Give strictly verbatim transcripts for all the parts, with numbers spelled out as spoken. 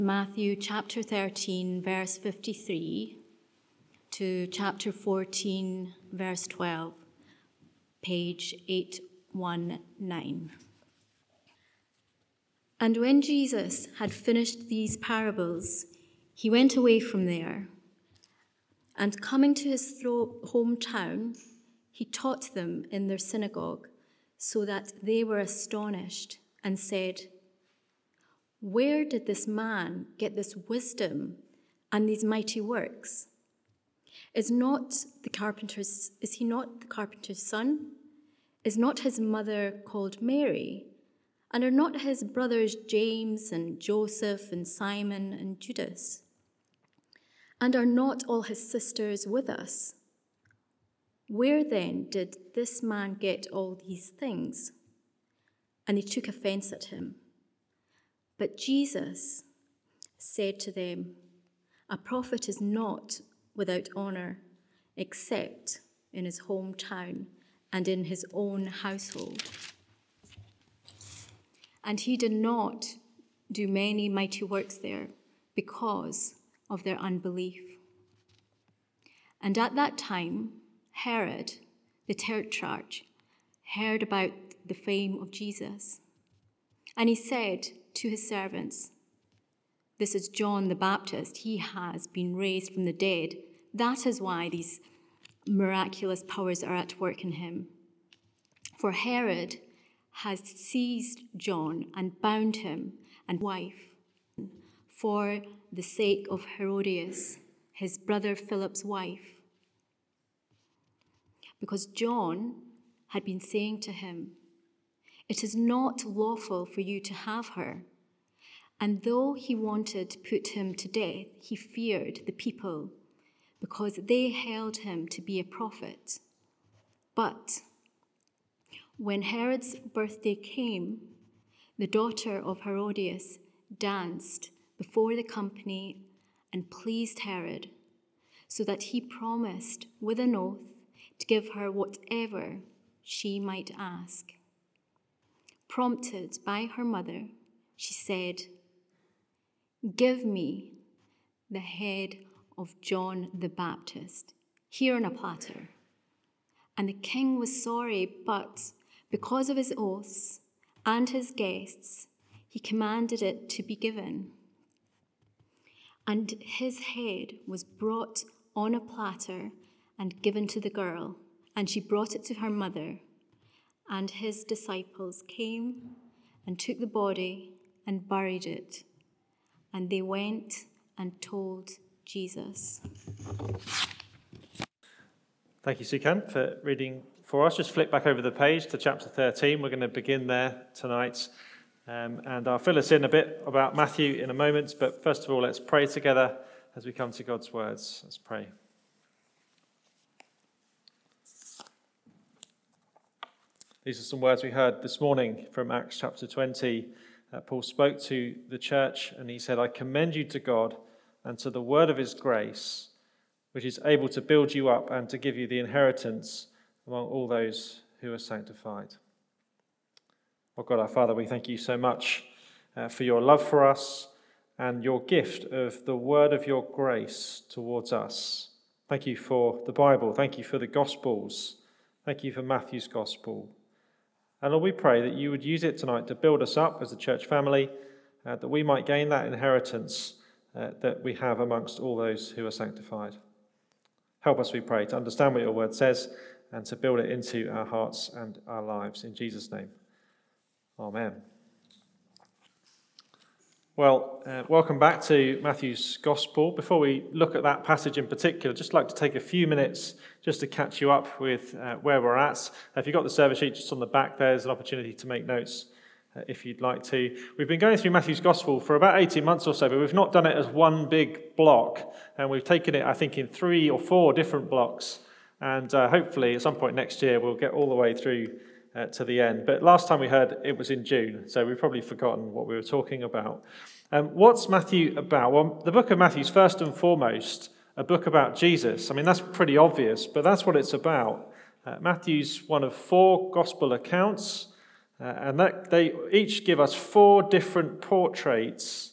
Matthew chapter thirteen, verse fifty-three to chapter fourteen, verse twelve, page eight nineteen. And when Jesus had finished these parables, he went away from there, and coming to his hometown, he taught them in their synagogue, so that they were astonished and said, "Where did this man get this wisdom and these mighty works? Is not the carpenter's, is he not the carpenter's son? Is not his mother called Mary? And are not his brothers James and Joseph and Simon and Judas? And are not all his sisters with us? Where then did this man get all these things?" And they took offense at him. But Jesus said to them, "A prophet is not without honor, except in his hometown and in his own household." And he did not do many mighty works there because of their unbelief. And at that time, Herod, the tetrarch, heard about the fame of Jesus. And he said to his servants, "This is John the Baptist. He has been raised from the dead. That is why these miraculous powers are at work in him. For Herod has seized John and bound him and his wife for the sake of Herodias, his brother Philip's wife, because John had been saying to him, 'It is not lawful for you to have her.' And though he wanted to put him to death, he feared the people, because they held him to be a prophet. But when Herod's birthday came, the daughter of Herodias danced before the company and pleased Herod, so that he promised with an oath to give her whatever she might ask. Prompted by her mother, she said, 'Give me the head of John the Baptist here on a platter.' And the king was sorry, but because of his oaths and his guests, he commanded it to be given. And his head was brought on a platter and given to the girl, and she brought it to her mother. And his disciples came and took the body and buried it. And they went and told Jesus." Thank you, Sukan, for reading for us. Just flip back over the page to chapter thirteen. We're going to begin there tonight. Um, and I'll fill us in a bit about Matthew in a moment. But first of all, let's pray together as we come to God's words. Let's pray. These are some words we heard this morning from Acts chapter twenty. Uh, Paul spoke to the church and he said, "I commend you to God and to the word of his grace, which is able to build you up and to give you the inheritance among all those who are sanctified." Oh God, our Father, we thank you so much uh, for your love for us and your gift of the word of your grace towards us. Thank you for the Bible. Thank you for the Gospels. Thank you for Matthew's Gospel. And Lord, we pray that you would use it tonight to build us up as a church family, uh, that we might gain that inheritance uh, that we have amongst all those who are sanctified. Help us, we pray, to understand what your word says and to build it into our hearts and our lives. In Jesus' name, amen. Well, uh, welcome back to Matthew's Gospel. Before we look at that passage in particular, I'd just like to take a few minutes just to catch you up with uh, where we're at. If you've got the service sheet just on the back, there's an opportunity to make notes uh, if you'd like to. We've been going through Matthew's Gospel for about eighteen months or so, but we've not done it as one big block, and we've taken it, I think, in three or four different blocks, and uh, hopefully at some point next year we'll get all the way through uh, to the end. But last time we heard it was in June, so we've probably forgotten what we were talking about. Um, what's Matthew about? Well, the book of Matthew is first and foremost a book about Jesus. I mean, that's pretty obvious, but that's what it's about. Uh, Matthew's one of four gospel accounts, uh, and that they each give us four different portraits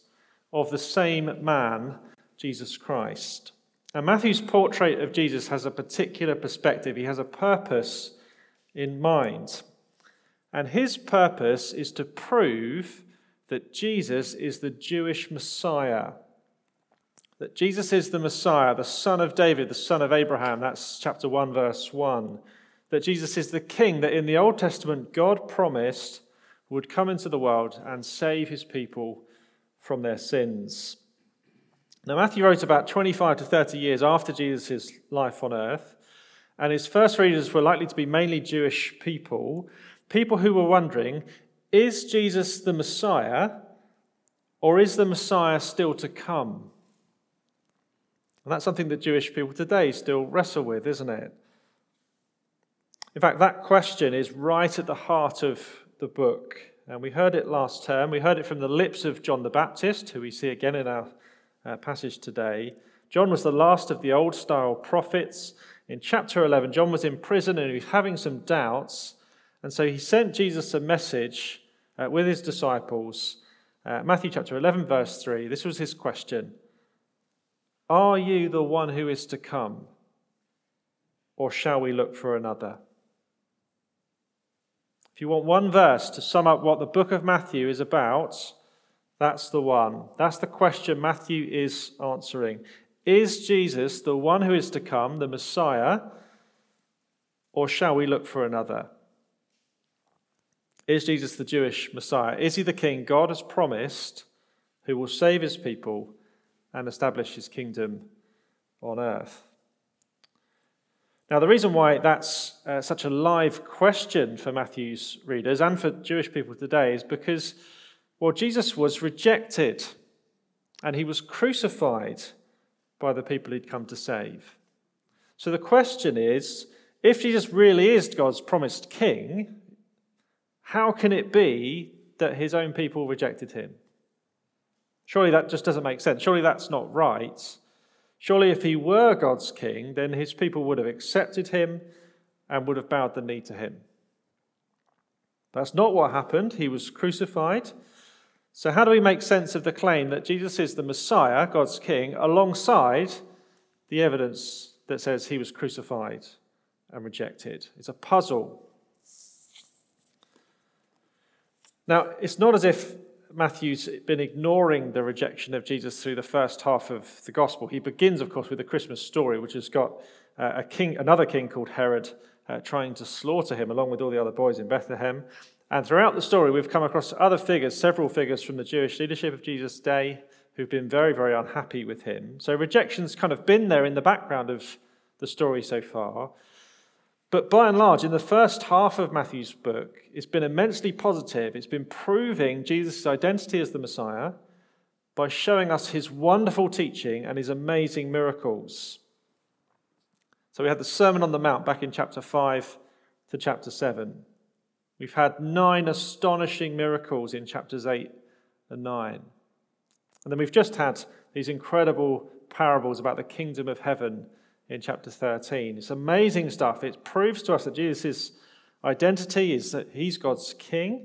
of the same man, Jesus Christ. And Matthew's portrait of Jesus has a particular perspective. He has a purpose in mind. And his purpose is to prove that Jesus is the Jewish Messiah. That Jesus is the Messiah, the son of David, the son of Abraham. That's chapter one, verse one. That Jesus is the king that in the Old Testament God promised would come into the world and save his people from their sins. Now, Matthew wrote about twenty-five to thirty years after Jesus' life on earth, and his first readers were likely to be mainly Jewish people, people who were wondering, is Jesus the Messiah, or is the Messiah still to come? And that's something that Jewish people today still wrestle with, isn't it? In fact, that question is right at the heart of the book. And we heard it last term. We heard it from the lips of John the Baptist, who we see again in our uh, passage today. John was the last of the old-style prophets. In chapter eleven, John was in prison and he was having some doubts. And so he sent Jesus a message uh, with his disciples. Uh, Matthew chapter eleven, verse three. This was his question. Are you the one who is to come, or shall we look for another? If you want one verse to sum up what the book of Matthew is about, that's the one. That's the question Matthew is answering. Is Jesus the one who is to come, the Messiah, or shall we look for another? Is Jesus the Jewish Messiah? Is he the king God has promised who will save his people and establish his kingdom on earth? Now, the reason why that's uh, such a live question for Matthew's readers and for Jewish people today is because, well, Jesus was rejected and he was crucified by the people he'd come to save. So the question is, if Jesus really is God's promised king, how can it be that his own people rejected him? Surely that just doesn't make sense. Surely that's not right. Surely if he were God's king, then his people would have accepted him and would have bowed the knee to him. That's not what happened. He was crucified. So how do we make sense of the claim that Jesus is the Messiah, God's king, alongside the evidence that says he was crucified and rejected? It's a puzzle. Now, it's not as if Matthew's been ignoring the rejection of Jesus through the first half of the gospel. He begins, of course, with the Christmas story, which has got uh, a king, another king called Herod, uh, trying to slaughter him along with all the other boys in Bethlehem. And throughout the story, we've come across other figures, several figures from the Jewish leadership of Jesus' day who've been very, very unhappy with him. So rejection's kind of been there in the background of the story so far. But by and large, in the first half of Matthew's book, it's been immensely positive. It's been proving Jesus' identity as the Messiah by showing us his wonderful teaching and his amazing miracles. So we had the Sermon on the Mount back in chapter five to chapter seven. We've had nine astonishing miracles in chapters eight and nine. And then we've just had these incredible parables about the kingdom of heaven in chapter thirteen. It's amazing stuff. It proves to us that Jesus' identity is that he's God's king.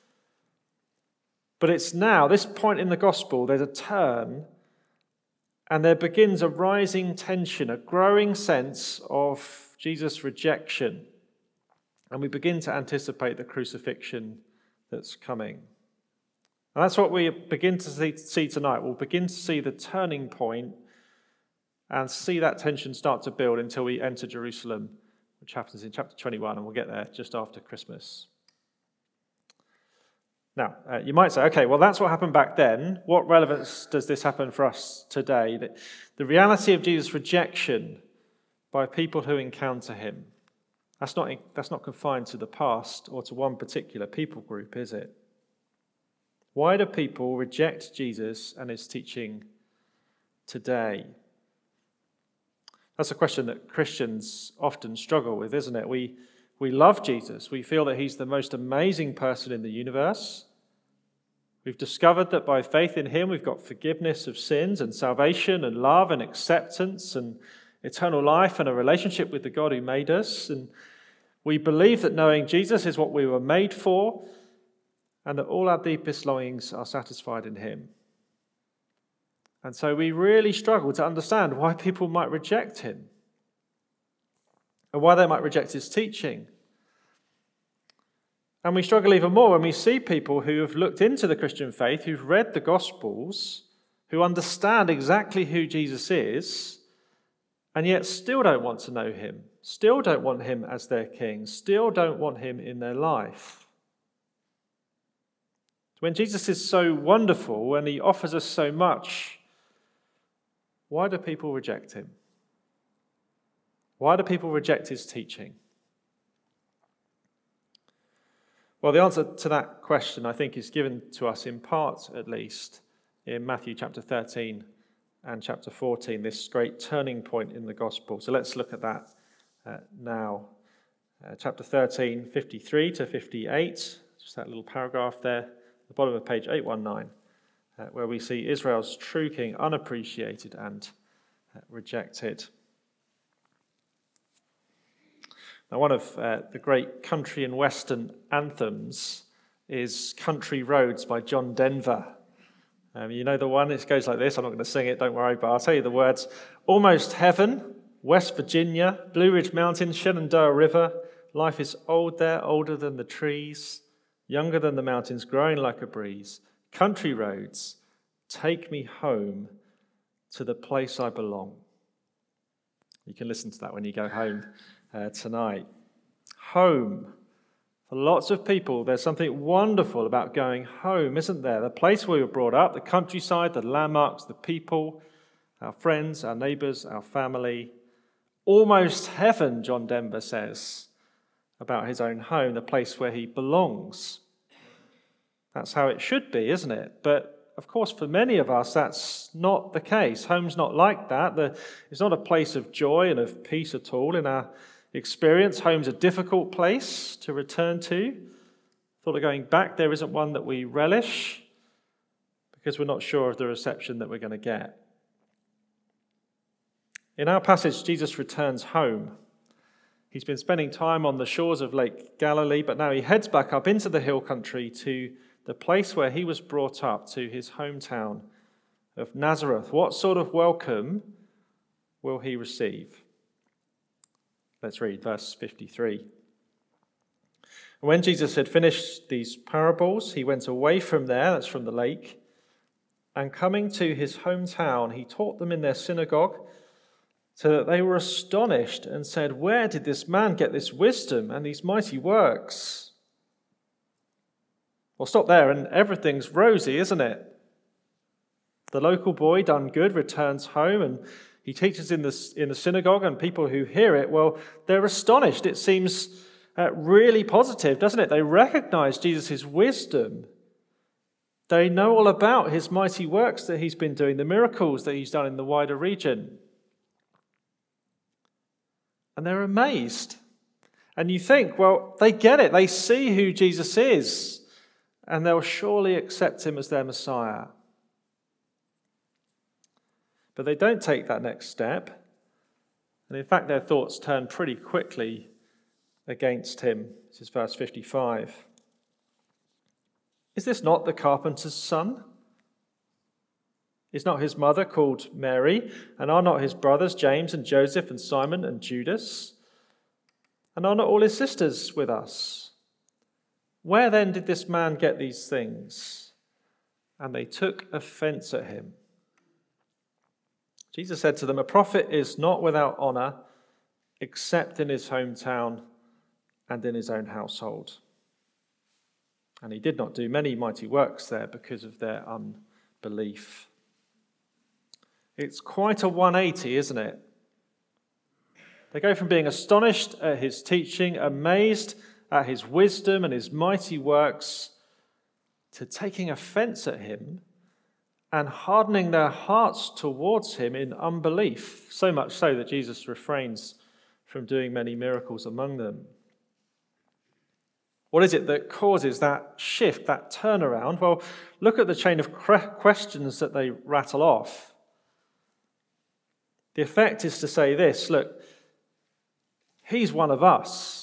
But it's now, this point in the gospel, there's a turn, and there begins a rising tension, a growing sense of Jesus' rejection. And we begin to anticipate the crucifixion that's coming. And that's what we begin to see, see tonight. We'll begin to see the turning point and see that tension start to build until we enter Jerusalem, which happens in chapter twenty-one, and we'll get there just after Christmas. Now, uh, you might say, okay, well, that's what happened back then. What relevance does this happen for us today? The, the reality of Jesus' rejection by people who encounter him, that's not, that's not confined to the past or to one particular people group, is it? Why do people reject Jesus and his teaching today? That's a question that Christians often struggle with, isn't it? We we love Jesus. We feel that he's the most amazing person in the universe. We've discovered that by faith in him, we've got forgiveness of sins and salvation and love and acceptance and eternal life and a relationship with the God who made us. And we believe that knowing Jesus is what we were made for and that all our deepest longings are satisfied in him. And so we really struggle to understand why people might reject him and why they might reject his teaching. And we struggle even more when we see people who have looked into the Christian faith, who've read the Gospels, who understand exactly who Jesus is, and yet still don't want to know him, still don't want him as their king, still don't want him in their life. When Jesus is so wonderful and he offers us so much, why do people reject him? Why do people reject his teaching? Well, the answer to that question, I think, is given to us in part, at least, in Matthew chapter thirteen and chapter fourteen, this great turning point in the gospel. So let's look at that uh, now. Uh, chapter thirteen, fifty-three to fifty-eight, just that little paragraph there, at the bottom of page eight nineteen, uh, where we see Israel's true king unappreciated and uh, rejected. Now, one of uh, the great country and western anthems is Country Roads by John Denver. Um, you know the one? It goes like this. I'm not going to sing it, don't worry, but I'll tell you the words. Almost heaven, West Virginia, Blue Ridge Mountains, Shenandoah River. Life is old there, older than the trees, younger than the mountains, growing like a breeze. Country roads, take me home to the place I belong. You can listen to that when you go home uh, tonight. Home. For lots of people, there's something wonderful about going home, isn't there? The place where we were brought up, the countryside, the landmarks, the people, our friends, our neighbours, our family. Almost heaven, John Denver says about his own home, the place where he belongs. That's how it should be, isn't it? But of course, for many of us, that's not the case. Home's not like that. The, it's not a place of joy and of peace at all in our experience. Home's a difficult place to return to. Thought of going back there isn't one that we relish because we're not sure of the reception that we're going to get. In our passage, Jesus returns home. He's been spending time on the shores of Lake Galilee, but now he heads back up into the hill country to the place where he was brought up, to his hometown of Nazareth. What sort of welcome will he receive? Let's read verse fifty-three. When Jesus had finished these parables, he went away from there, that's from the lake, and coming to his hometown, he taught them in their synagogue, so that they were astonished and said, "Where did this man get this wisdom and these mighty works?" Well, stop there, and everything's rosy, isn't it? The local boy, done good, returns home, and he teaches in the, in the synagogue, and people who hear it, well, they're astonished. It seems uh, really positive, doesn't it? They recognize Jesus' wisdom. They know all about his mighty works that he's been doing, the miracles that he's done in the wider region. And they're amazed. And you think, well, they get it. They see who Jesus is. And they'll surely accept him as their Messiah. But they don't take that next step. And in fact, their thoughts turn pretty quickly against him. This is verse fifty-five. Is this not the carpenter's son? Is not his mother called Mary? And are not his brothers James and Joseph and Simon and Judas? And are not all his sisters with us? Where then did this man get these things? And they took offense at him. Jesus said to them, "A prophet is not without honor except in his hometown and in his own household." And he did not do many mighty works there because of their unbelief. It's quite a one eighty, isn't it? They go from being astonished at his teaching, amazed at his wisdom and his mighty works, to taking offense at him and hardening their hearts towards him in unbelief, so much so that Jesus refrains from doing many miracles among them. What is it that causes that shift, that turnaround? Well, look at the chain of questions that they rattle off. The effect is to say this: look, he's one of us.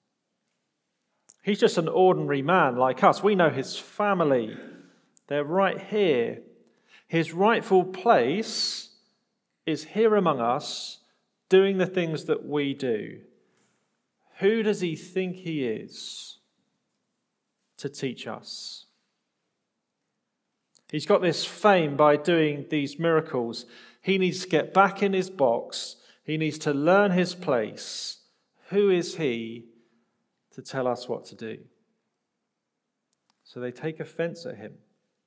He's just an ordinary man like us. We know his family. They're right here. His rightful place is here among us, doing the things that we do. Who does he think he is to teach us? He's got this fame by doing these miracles. He needs to get back in his box. He needs to learn his place. Who is he to tell us what to do? So they take offense at him.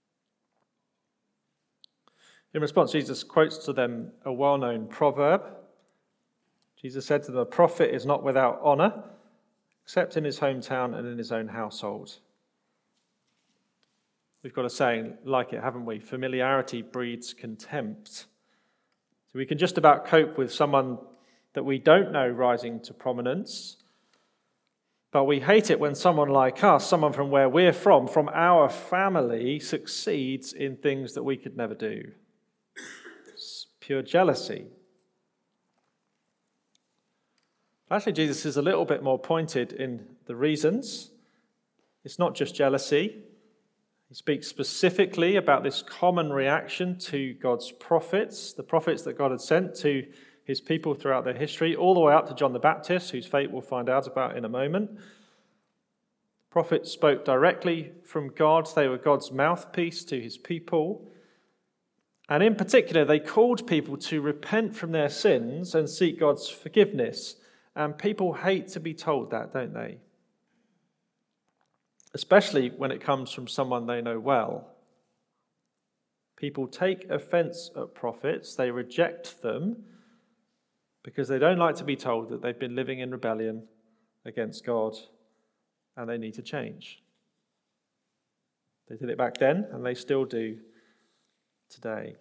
In response, Jesus quotes to them a well-known proverb. Jesus said to them, "A prophet is not without honor, except in his hometown and in his own household." We've got a saying like it, haven't we? Familiarity breeds contempt. So we can just about cope with someone that we don't know rising to prominence, but we hate it when someone like us, someone from where we're from, from our family, succeeds in things that we could never do. It's pure jealousy. Actually, Jesus is a little bit more pointed in the reasons. It's not just jealousy. He speaks specifically about this common reaction to God's prophets, the prophets that God had sent to his people throughout their history, all the way up to John the Baptist, whose fate we'll find out about in a moment. Prophets spoke directly from God. They were God's mouthpiece to his people. And in particular, they called people to repent from their sins and seek God's forgiveness. And people hate to be told that, don't they? Especially when it comes from someone they know well. People take offense at prophets. They reject them because they don't like to be told that they've been living in rebellion against God and they need to change. They did it back then and they still do today.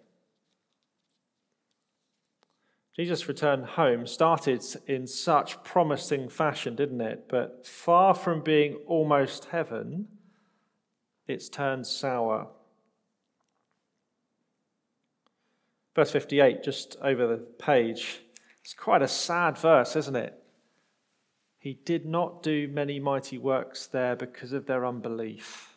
Jesus' return home started in such promising fashion, didn't it? But far from being almost heaven, it's turned sour. Verse fifty-eight, just over the page, it's quite a sad verse, isn't it? He did not do many mighty works there because of their unbelief.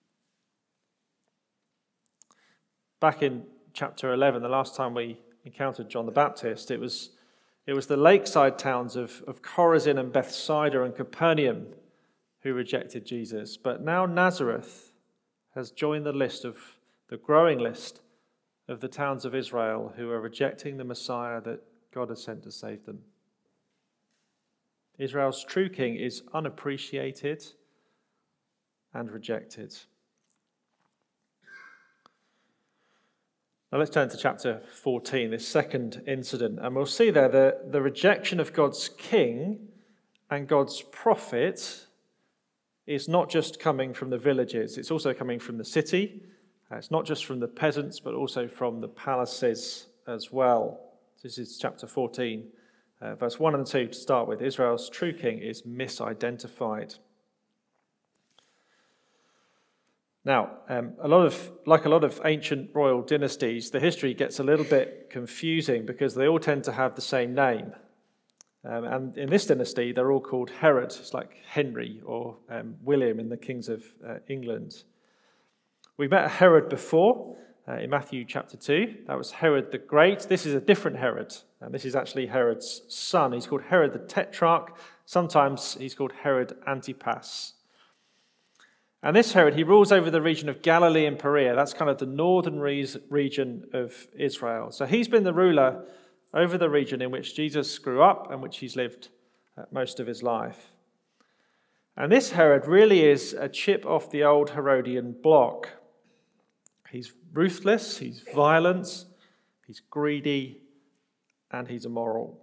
Back in chapter eleven, the last time we encountered John the Baptist, it was it was the lakeside towns of, of Chorazin and Bethsaida and Capernaum who rejected Jesus. But now Nazareth has joined the list of the growing list of the towns of Israel who are rejecting the Messiah that God has sent to save them. Israel's true king is unappreciated and rejected. Now let's turn to chapter fourteen, this second incident, and we'll see there the, the rejection of God's king and God's prophet is not just coming from the villages, it's also coming from the city. It's not just from the peasants, but also from the palaces as well. This is chapter fourteen, uh, verse one and two to start with. Israel's true king is misidentified. Now, um, a lot of, like a lot of ancient royal dynasties, the history gets a little bit confusing because they all tend to have the same name. Um, and in this dynasty, they're all called Herod. It's like Henry or um, William in the kings of uh, England. We met Herod before uh, in Matthew chapter two. That was Herod the Great. This is a different Herod, and this is actually Herod's son. He's called Herod the Tetrarch. Sometimes he's called Herod Antipas. And this Herod, he rules over the region of Galilee and Perea. That's kind of the northern re- region of Israel. So he's been the ruler over the region in which Jesus grew up and which he's lived uh, most of his life. And this Herod really is a chip off the old Herodian block. He's ruthless, he's violent, he's greedy, and he's immoral.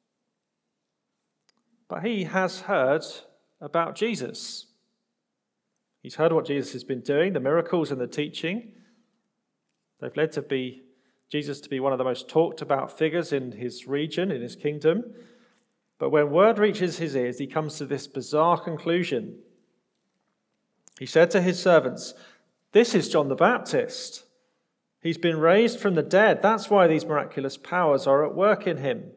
But he has heard about Jesus. He's heard what Jesus has been doing, the miracles and the teaching. They've led to be Jesus to be one of the most talked about figures in his region, in his kingdom. But when word reaches his ears, he comes to this bizarre conclusion. He said to his servants, "This is John the Baptist. He's been raised from the dead. That's why these miraculous powers are at work in him."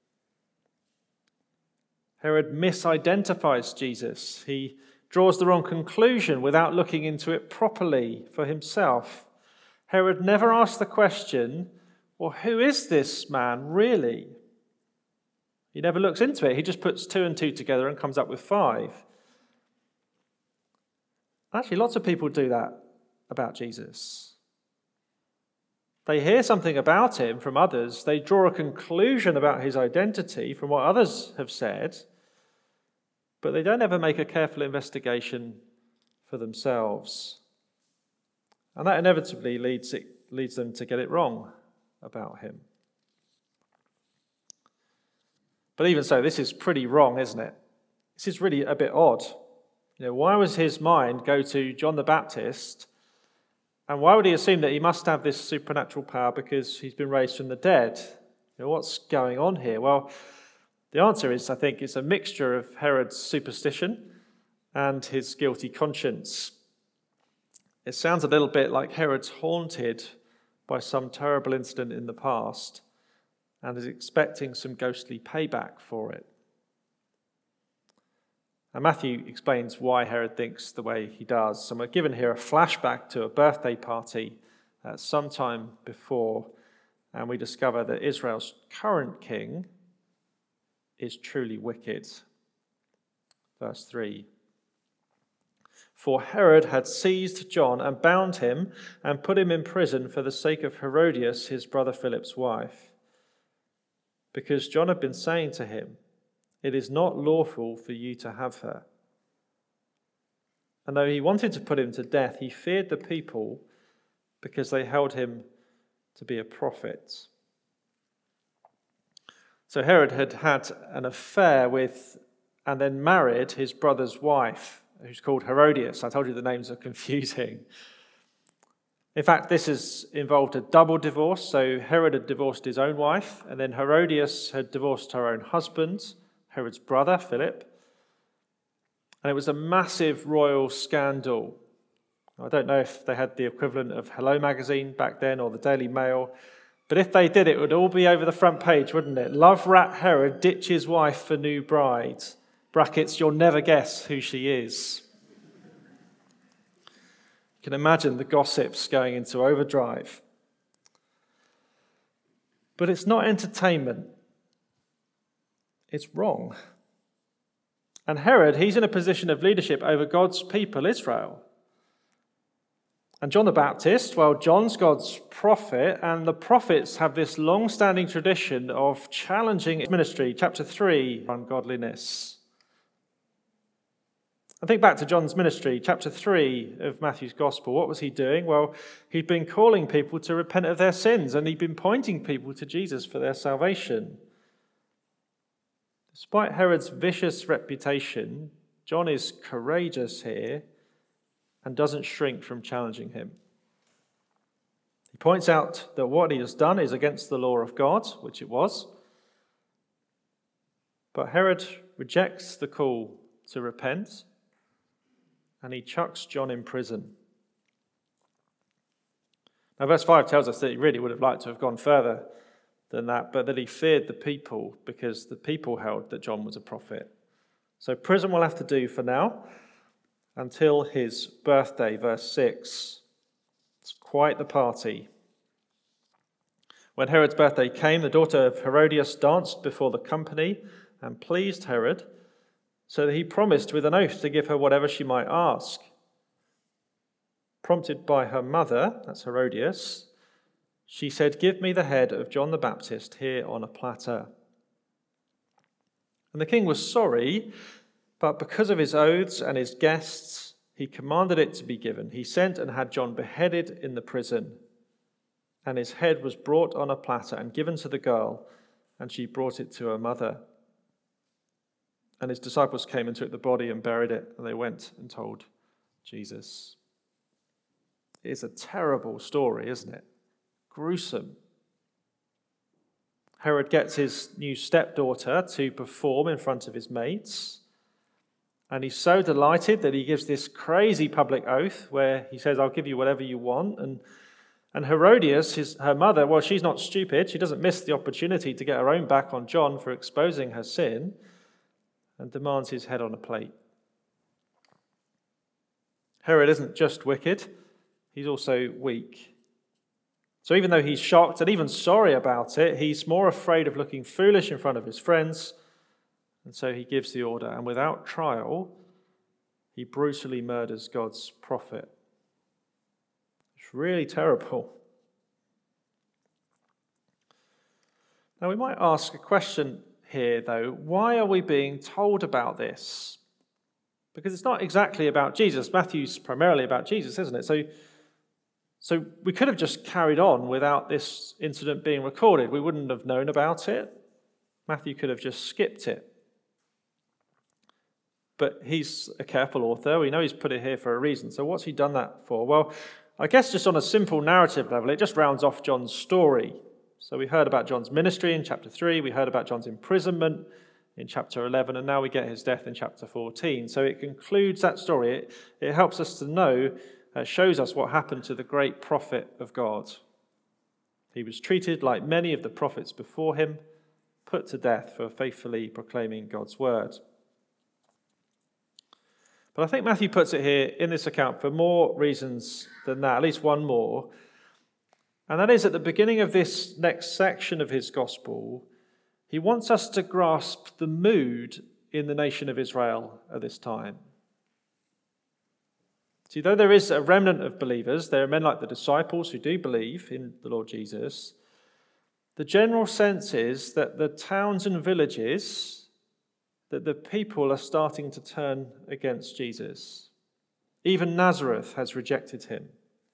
Herod misidentifies Jesus. He draws the wrong conclusion without looking into it properly for himself. Herod never asked the question, well, who is this man really? He never looks into it. He just puts two and two together and comes up with five. Actually, lots of people do that about Jesus. They hear something about him from others. They draw a conclusion about his identity from what others have said, but they don't ever make a careful investigation for themselves. And that inevitably leads, it, leads them to get it wrong about him. But even so, this is pretty wrong, isn't it? This is really a bit odd. You know, why was his mind go to John the Baptist? And why would he assume that he must have this supernatural power because he's been raised from the dead? You know, what's going on here? Well, the answer is, I think, it's a mixture of Herod's superstition and his guilty conscience. It sounds a little bit like Herod's haunted by some terrible incident in the past and is expecting some ghostly payback for it. And Matthew explains why Herod thinks the way he does. And we're given here a flashback to a birthday party uh, sometime before, and we discover that Israel's current king is truly wicked. Verse three. For Herod had seized John and bound him and put him in prison for the sake of Herodias, his brother Philip's wife, because John had been saying to him, "It is not lawful for you to have her." And though he wanted to put him to death, he feared the people because they held him to be a prophet. So Herod had had an affair with and then married his brother's wife, who's called Herodias. I told you the names are confusing. In fact, this has involved a double divorce. So Herod had divorced his own wife, and then Herodias had divorced her own husband, Herod's brother, Philip. And it was a massive royal scandal. I don't know if they had the equivalent of Hello Magazine back then or the Daily Mail, but if they did, it would all be over the front page, wouldn't it? Love rat Herod ditches wife for new bride. Brackets, you'll never guess who she is. You can imagine the gossips going into overdrive. But it's not entertainment. It's wrong. And Herod, he's in a position of leadership over God's people, Israel. And John the Baptist, well, John's God's prophet, and the prophets have this long-standing tradition of challenging ministry. Chapter three, ungodliness. I think back to John's ministry, chapter three of Matthew's Gospel. What was he doing? Well, he'd been calling people to repent of their sins, and he'd been pointing people to Jesus for their salvation. Despite Herod's vicious reputation, John is courageous here and doesn't shrink from challenging him. He points out that what he has done is against the law of God, which it was. But Herod rejects the call to repent, and he chucks John in prison. Now, verse five tells us that he really would have liked to have gone further than that, but that he feared the people because the people held that John was a prophet. So prison will have to do for now until his birthday, verse six. It's quite the party. When Herod's birthday came, the daughter of Herodias danced before the company and pleased Herod, so that he promised with an oath to give her whatever she might ask. Prompted by her mother, that's Herodias, she said, "Give me the head of John the Baptist here on a platter." And the king was sorry, but because of his oaths and his guests, he commanded it to be given. He sent and had John beheaded in the prison, and his head was brought on a platter and given to the girl, and she brought it to her mother. And his disciples came and took the body and buried it, and they went and told Jesus. It's a terrible story, isn't it? Gruesome. Herod gets his new stepdaughter to perform in front of his mates, and he's so delighted that he gives this crazy public oath where he says, "I'll give you whatever you want." And and Herodias, his, her mother, well, she's not stupid. She doesn't miss the opportunity to get her own back on John for exposing her sin, and demands his head on a plate. Herod isn't just wicked, he's also weak. So even though he's shocked and even sorry about it, he's more afraid of looking foolish in front of his friends, and so he gives the order, and without trial, he brutally murders God's prophet. It's really terrible. Now we might ask a question here, though. Why are we being told about this? Because it's not exactly about Jesus. Matthew's primarily about Jesus, isn't it? So, so we could have just carried on without this incident being recorded. We wouldn't have known about it. Matthew could have just skipped it. But he's a careful author. We know he's put it here for a reason. So what's he done that for? Well, I guess just on a simple narrative level, it just rounds off John's story. So we heard about John's ministry in chapter three, we heard about John's imprisonment in chapter eleven, and now we get his death in chapter fourteen. So it concludes that story. It, it helps us to know, uh, shows us what happened to the great prophet of God. He was treated like many of the prophets before him, put to death for faithfully proclaiming God's word. But I think Matthew puts it here in this account for more reasons than that, at least one more. And that is, at the beginning of this next section of his gospel, he wants us to grasp the mood in the nation of Israel at this time. See, though there is a remnant of believers, there are men like the disciples who do believe in the Lord Jesus, the general sense is that the towns and villages, that the people are starting to turn against Jesus. Even Nazareth has rejected him.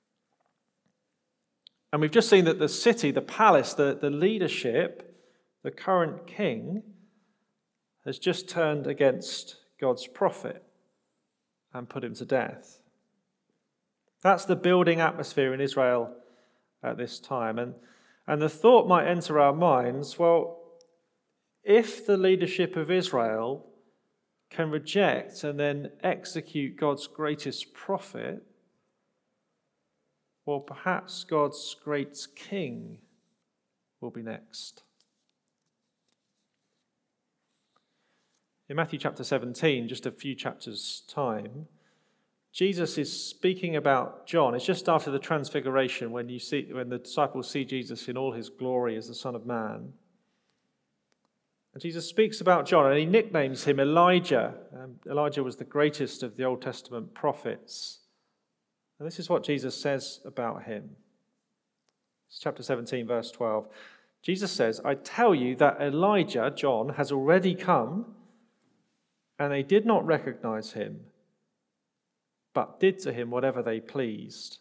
And we've just seen that the city, the palace, the, the leadership, the current king, has just turned against God's prophet and put him to death. That's the building atmosphere in Israel at this time. And, and the thought might enter our minds, well, if the leadership of Israel can reject and then execute God's greatest prophet, well, perhaps God's great king will be next. In Matthew chapter seventeen, just a few chapters' time, Jesus is speaking about John. It's just after the transfiguration when you see when the disciples see Jesus in all his glory as the Son of Man. And Jesus speaks about John, and he nicknames him Elijah. Um, Elijah was the greatest of the Old Testament prophets. And this is what Jesus says about him. It's chapter seventeen, verse twelve. Jesus says, I tell you that Elijah, John, has already come, and they did not recognize him, but did to him whatever they pleased.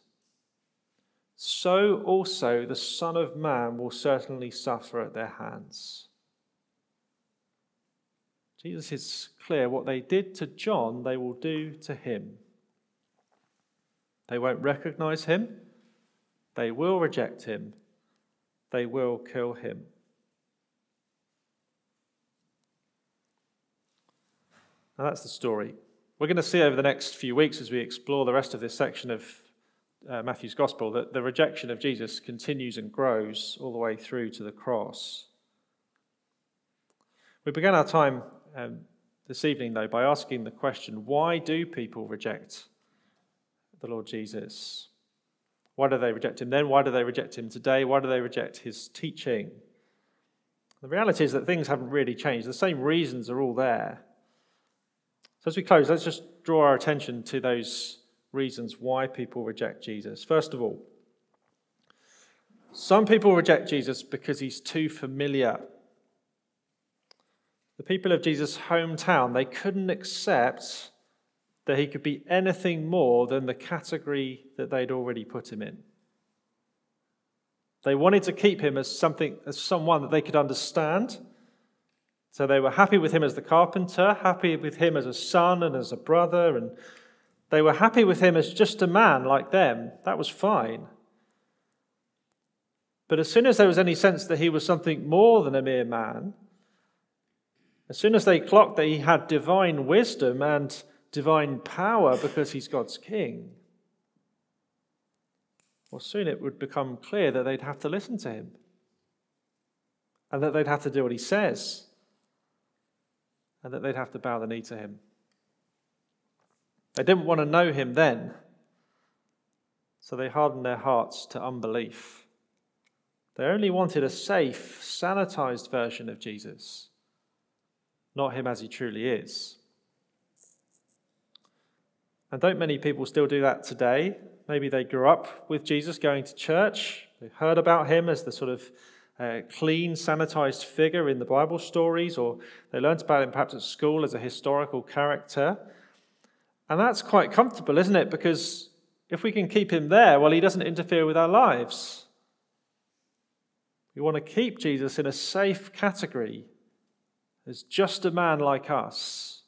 So also the Son of Man will certainly suffer at their hands. Jesus is clear. What they did to John, they will do to him. They won't recognize him. They will reject him. They will kill him. Now that's the story. We're going to see over the next few weeks as we explore the rest of this section of uh, Matthew's Gospel that the rejection of Jesus continues and grows all the way through to the cross. We began our time um, this evening, though, by asking the question, why do people reject the Lord Jesus? Why do they reject him then? Why do they reject him today? Why do they reject his teaching? The reality is that things haven't really changed. The same reasons are all there. So as we close, let's just draw our attention to those reasons why people reject Jesus. First of all, some people reject Jesus because he's too familiar. The people of Jesus' hometown, they couldn't accept that he could be anything more than the category that they'd already put him in. They wanted to keep him as something, as someone that they could understand. So they were happy with him as the carpenter, happy with him as a son and as a brother, and they were happy with him as just a man like them. That was fine. But as soon as there was any sense that he was something more than a mere man, as soon as they clocked that he had divine wisdom and divine power because he's God's king, well, soon it would become clear that they'd have to listen to him and that they'd have to do what he says and that they'd have to bow the knee to him. They didn't want to know him then, so they hardened their hearts to unbelief. They only wanted a safe, sanitized version of Jesus, not him as he truly is. And don't many people still do that today? Maybe they grew up with Jesus going to church. They heard about him as the sort of uh, clean, sanitized figure in the Bible stories, or they learnt about him perhaps at school as a historical character. And that's quite comfortable, isn't it? Because if we can keep him there, well, he doesn't interfere with our lives. We want to keep Jesus in a safe category as just a man like us,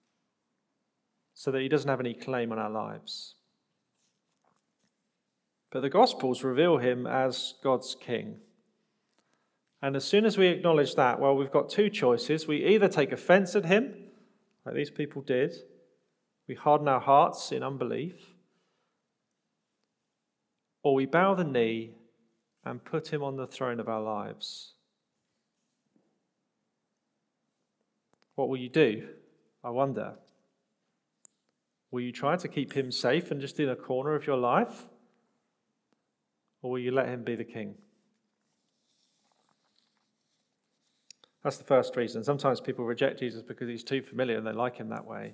so that he doesn't have any claim on our lives. But the Gospels reveal him as God's King. And as soon as we acknowledge that, well, we've got two choices. We either take offense at him, like these people did. We harden our hearts in unbelief. Or we bow the knee and put him on the throne of our lives. What will you do? I wonder. Will you try to keep him safe and just in a corner of your life? Or will you let him be the king? That's the first reason. Sometimes people reject Jesus because he's too familiar and they like him that way.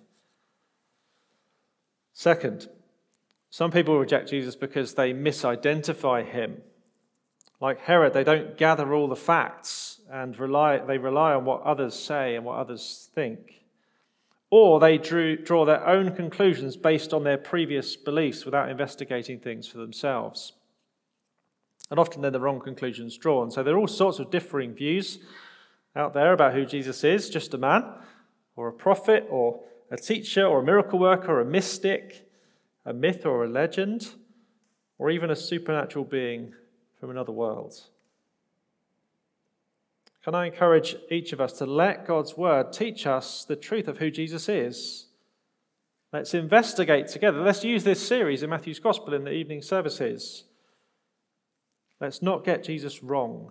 Second, some people reject Jesus because they misidentify him. Like Herod, they don't gather all the facts and rely, they rely on what others say and what others think. Or they drew, draw their own conclusions based on their previous beliefs without investigating things for themselves. And often they're the wrong conclusions drawn. So there are all sorts of differing views out there about who Jesus is, just a man, or a prophet, or a teacher, or a miracle worker, or a mystic, a myth or a legend, or even a supernatural being from another world. Can I encourage each of us to let God's word teach us the truth of who Jesus is? Let's investigate together. Let's use this series in Matthew's Gospel in the evening services. Let's not get Jesus wrong.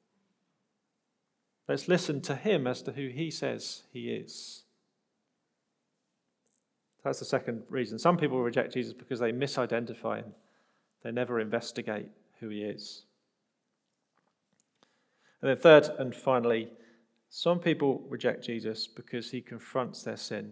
Let's listen to him as to who he says he is. That's the second reason. Some people reject Jesus because they misidentify him. They never investigate who he is. And then third and finally, some people reject Jesus because he confronts their sin.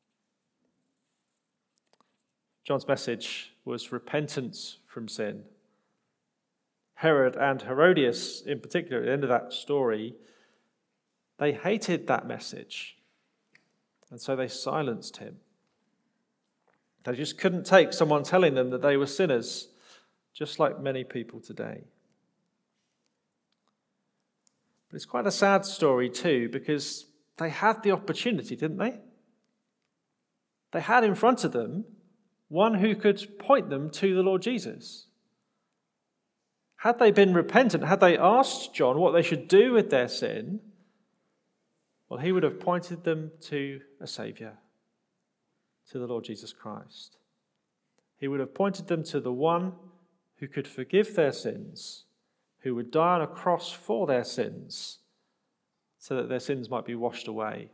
John's message was repentance from sin. Herod and Herodias, in particular, at the end of that story, they hated that message, and so they silenced him. They just couldn't take someone telling them that they were sinners, just like many people today. But it's quite a sad story too, because they had the opportunity, didn't they? They had in front of them one who could point them to the Lord Jesus. Had they been repentant, had they asked John what they should do with their sin, well, he would have pointed them to a Saviour, to the Lord Jesus Christ. He would have pointed them to the one who could forgive their sins, who would die on a cross for their sins, so that their sins might be washed away.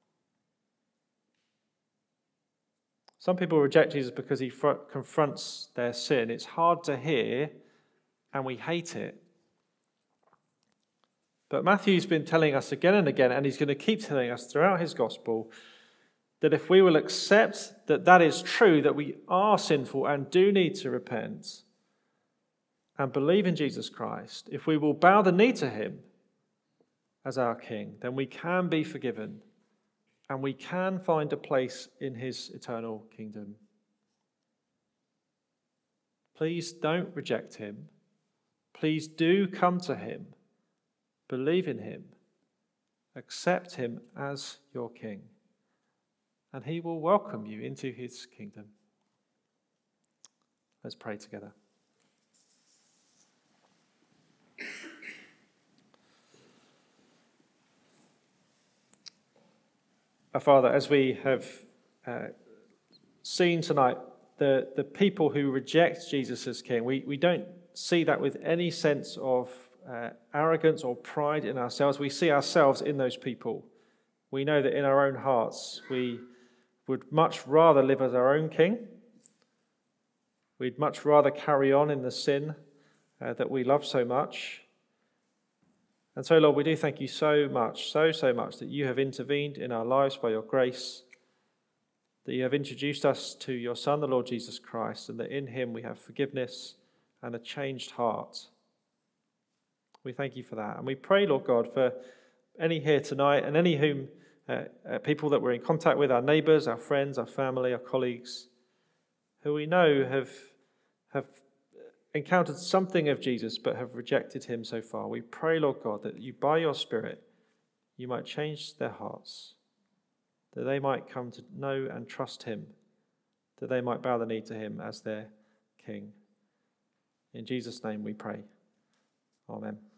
Some people reject Jesus because he fr- confronts their sin. It's hard to hear, and we hate it. But Matthew's been telling us again and again, and he's going to keep telling us throughout his gospel, that if we will accept that that is true, that we are sinful and do need to repent and believe in Jesus Christ, if we will bow the knee to him as our King, then we can be forgiven and we can find a place in his eternal kingdom. Please don't reject him. Please do come to him. Believe in him. Accept him as your King. And he will welcome you into his kingdom. Let's pray together. Our Father, as we have uh, seen tonight, the, the people who reject Jesus as King, we, we don't see that with any sense of uh, arrogance or pride in ourselves. We see ourselves in those people. We know that in our own hearts we would much rather live as our own king. We'd much rather carry on in the sin uh, that we love so much. And so, Lord, we do thank you so much, so, so much that you have intervened in our lives by your grace, that you have introduced us to your Son, the Lord Jesus Christ, and that in him we have forgiveness and a changed heart. We thank you for that. And we pray, Lord God, for any here tonight and any whom uh, uh, people that we're in contact with, our neighbours, our friends, our family, our colleagues, who we know have, have encountered something of Jesus but have rejected him so far. We pray, Lord God, that you, by your Spirit, you might change their hearts, that they might come to know and trust him, that they might bow the knee to him as their King. In Jesus' name we pray. Amen.